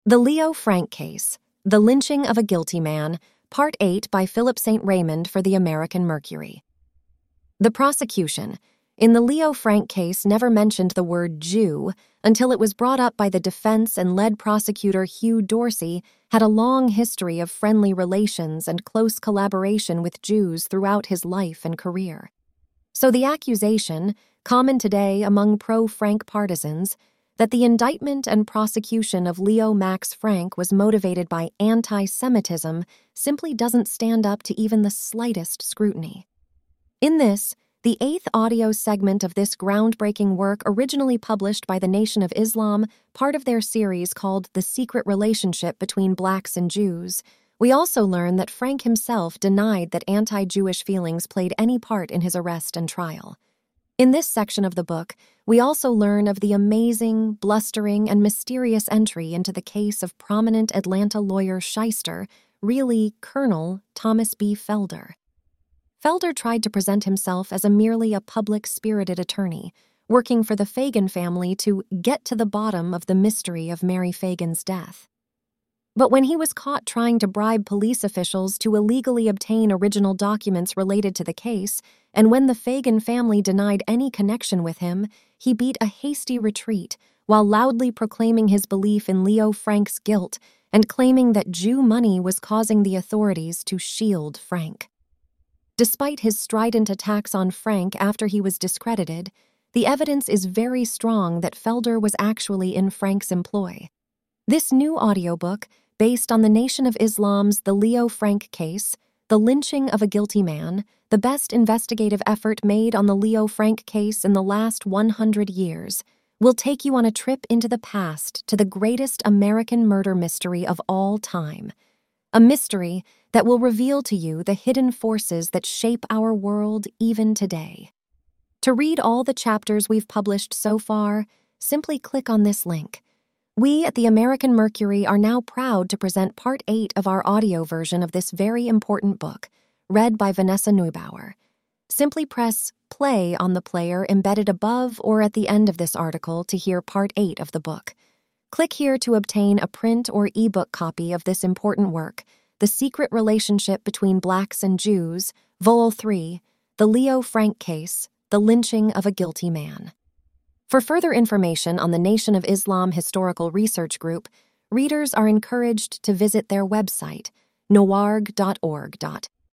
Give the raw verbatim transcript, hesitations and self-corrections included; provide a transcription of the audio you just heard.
The Leo Frank Case, The Lynching of a Guilty Man, Part eight by Philip Saint Raymond for the American Mercury. The prosecution, in the Leo Frank case, never mentioned the word Jew until it was brought up by the defense, and lead prosecutor Hugh Dorsey had a long history of friendly relations and close collaboration with Jews throughout his life and career. So the accusation, common today among pro-Frank partisans, that the indictment and prosecution of Leo Max Frank was motivated by anti-Semitism simply doesn't stand up to even the slightest scrutiny. In this, the eighth audio segment of this groundbreaking work, originally published by the Nation of Islam, part of their series called The Secret Relationship Between Blacks and Jews, we also learn that Frank himself denied that anti-Jewish feelings played any part in his arrest and trial. In this section of the book, we also learn of the amazing, blustering, and mysterious entry into the case of prominent Atlanta lawyer shyster, really Colonel Thomas B. Felder. Felder tried to present himself as a merely a public-spirited attorney, working for the Fagan family to get to the bottom of the mystery of Mary Fagan's death. But when he was caught trying to bribe police officials to illegally obtain original documents related to the case, and when the Fagan family denied any connection with him, he beat a hasty retreat while loudly proclaiming his belief in Leo Frank's guilt and claiming that Jew money was causing the authorities to shield Frank. Despite his strident attacks on Frank after he was discredited, the evidence is very strong that Felder was actually in Frank's employ. This new audiobook, based on the Nation of Islam's The Leo Frank Case, The Lynching of a Guilty Man, the best investigative effort made on the Leo Frank case in the last one hundred years, will take you on a trip into the past to the greatest American murder mystery of all time. A mystery that will reveal to you the hidden forces that shape our world even today. To read all the chapters we've published so far, simply click on this link. We at the American Mercury are now proud to present Part eight of our audio version of this very important book, read by Vanessa Neubauer. Simply press play on the player embedded above or at the end of this article to hear Part eight of the book. Click here to obtain a print or ebook copy of this important work, The Secret Relationship Between Blacks and Jews, Vol three, The Leo Frank Case, The Lynching of a Guilty Man. For further information on the Nation of Islam Historical Research Group, readers are encouraged to visit their website, noarg dot org.